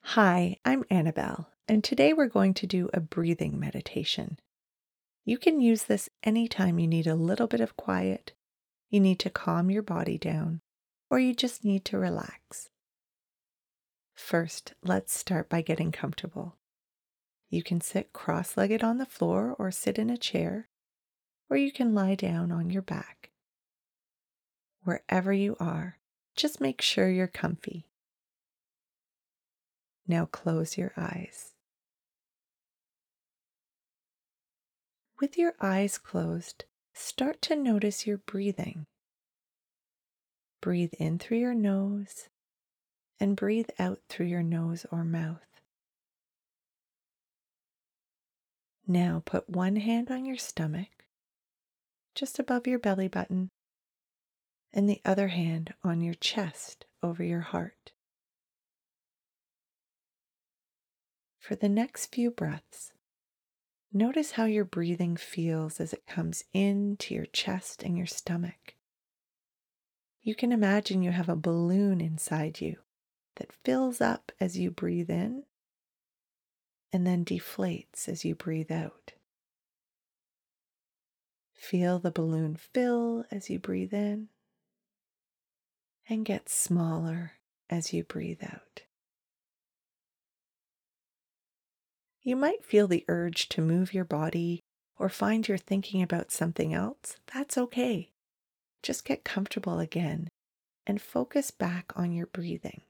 Hi, I'm Annabelle, and today we're going to do a breathing meditation. You can use this anytime you need a little bit of quiet, you need to calm your body down, or you just need to relax. First, let's start by getting comfortable. You can sit cross-legged on the floor or sit in a chair, or you can lie down on your back. Wherever you are, just make sure you're comfy. Now close your eyes. With your eyes closed, start to notice your breathing. Breathe in through your nose and breathe out through your nose or mouth. Now put one hand on your stomach, just above your belly button, and the other hand on your chest over your heart. For the next few breaths, notice how your breathing feels as it comes into your chest and your stomach. You can imagine you have a balloon inside you that fills up as you breathe in and then deflates as you breathe out. Feel the balloon fill as you breathe in and get smaller as you breathe out. You might feel the urge to move your body or find you're thinking about something else. That's okay. Just get comfortable again and focus back on your breathing.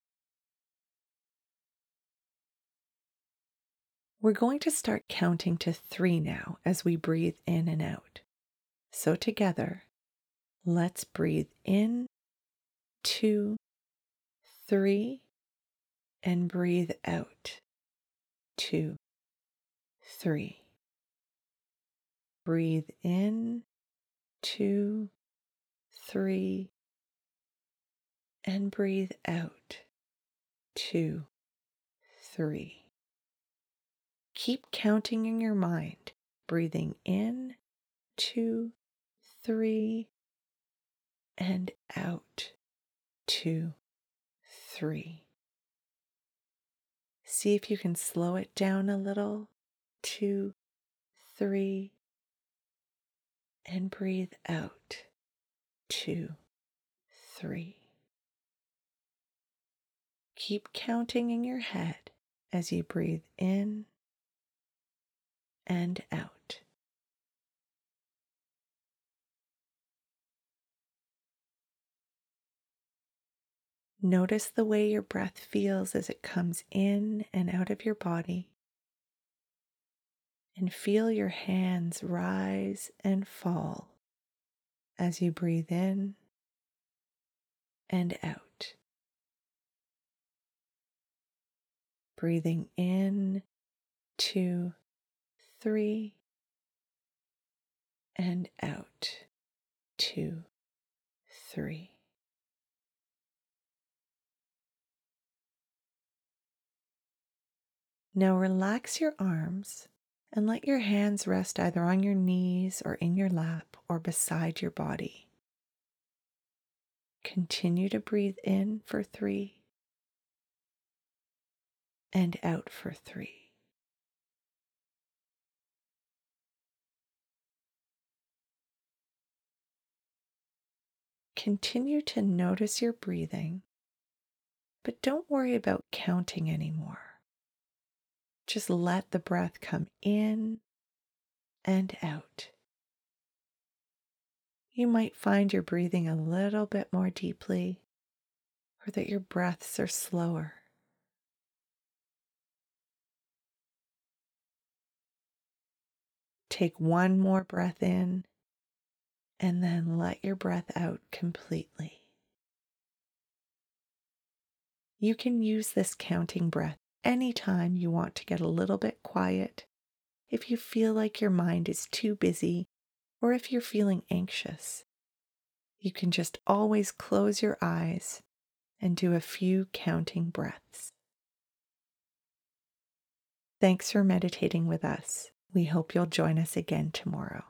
We're going to start counting to 3 now as we breathe in and out. So together, let's breathe in, 2, 3, and breathe out, 2, 3. Breathe in, 2, 3, and breathe out, 2, 3. Keep counting in your mind, breathing in, 2, 3, and out, 2, 3. See if you can slow it down a little, 2, 3, and breathe out, 2, 3. Keep counting in your head as you breathe in and out. Notice the way your breath feels as it comes in and out of your body. And feel your hands rise and fall as you breathe in and out. Breathing in, 2, 3, and out, 2, 3. Now relax your arms and let your hands rest either on your knees or in your lap or beside your body. Continue to breathe in for 3 and out for 3. Continue to notice your breathing, but don't worry about counting anymore. Just let the breath come in and out. You might find you're breathing a little bit more deeply or that your breaths are slower. Take one more breath in and then let your breath out completely. You can use this counting breath anytime you want to get a little bit quiet, if you feel like your mind is too busy, or if you're feeling anxious. You can just always close your eyes and do a few counting breaths. Thanks for meditating with us. We hope you'll join us again tomorrow.